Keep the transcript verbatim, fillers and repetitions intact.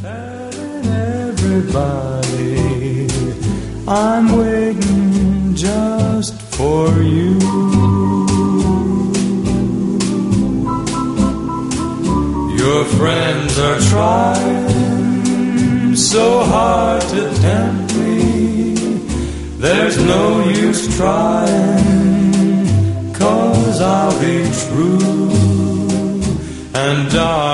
Telling everybody I'm waiting just for you. Your friends are trying so hard to tempt me. There's no use trying, 'cause I'll be true. And darling,